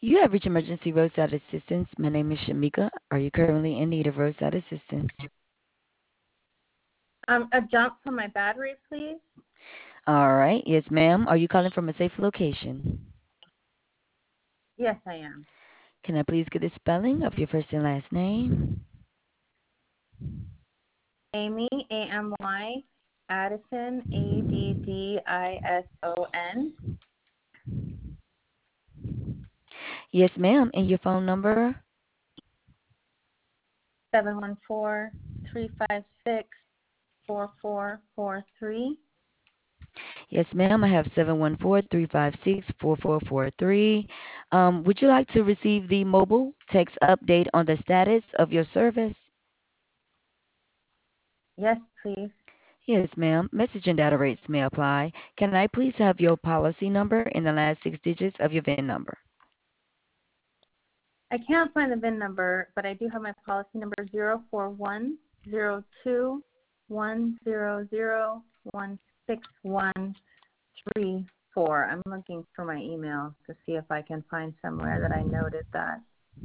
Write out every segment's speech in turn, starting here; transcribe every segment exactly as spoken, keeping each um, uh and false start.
You have reached emergency roadside assistance. My name is Shamika. Are you currently in need of roadside assistance? Um, a jump for my battery, please. All right. Yes, ma'am. Are you calling from a safe location? Yes, I am. Can I please get the spelling of your first and last name? Amy, A M Y, Addison, A D D I S O N, Yes, ma'am. And your phone number? seven one four, three five six, four four four three. Yes, ma'am. I have seven one four, three five six, four four four three. Um, would you like to receive the mobile text update on the status of your service? Yes, please. Yes, ma'am. Message and data rates may apply. Can I please have your policy number and the last six digits of your V I N number? I can't find the V I N number, but I do have my policy number zero four one zero two one zero zero one six one three four. I'm looking for my email to see if I can find somewhere that I noted that.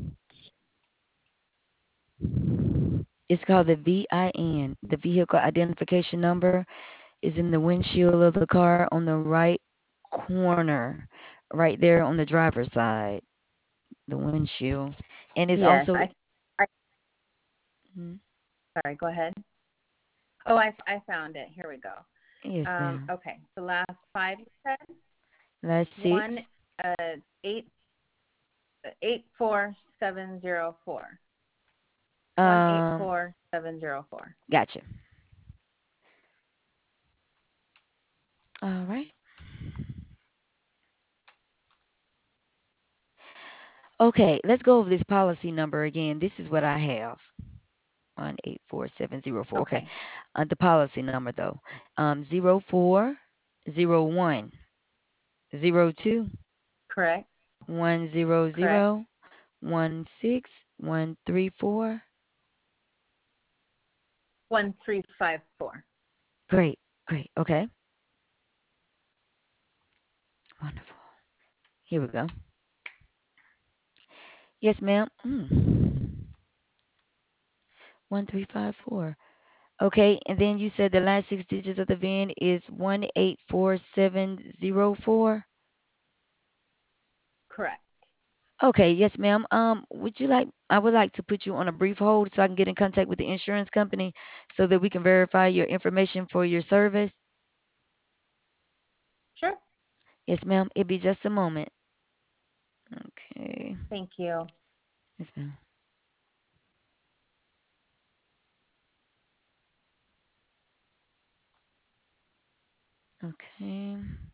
It's called the V I N. The vehicle identification number is in the windshield of the car on the right corner, right there on the driver's side, the windshield. And it's Yes, also, I, I Mhm. sorry, go ahead. Oh, I, I found it. Here we go. Yes, Um, ma'am. okay, the last five you said Last one six. uh eight eight four seven zero four. One eight Um, four seven zero four. gotcha. All right. Okay, let's go over this policy number again. This is what I have. One eight four seven zero four. Okay. Okay, Uh, the policy number though. Um zero four zero one zero two correct, one zero correct. zero one six one three four. One three five four. Great, great. Okay. Wonderful. Here we go. Yes, ma'am. Mm. One three five four. Okay, and then you said the last six digits of the V I N is one eight four seven zero four. Correct. Okay, yes, ma'am. Um, would you like, I would like to put you on a brief hold so I can get in contact with the insurance company so that we can verify your information for your service. Sure. Yes, ma'am. It'll be just a moment. Okay. Thank you. Yes, ma'am. Okay.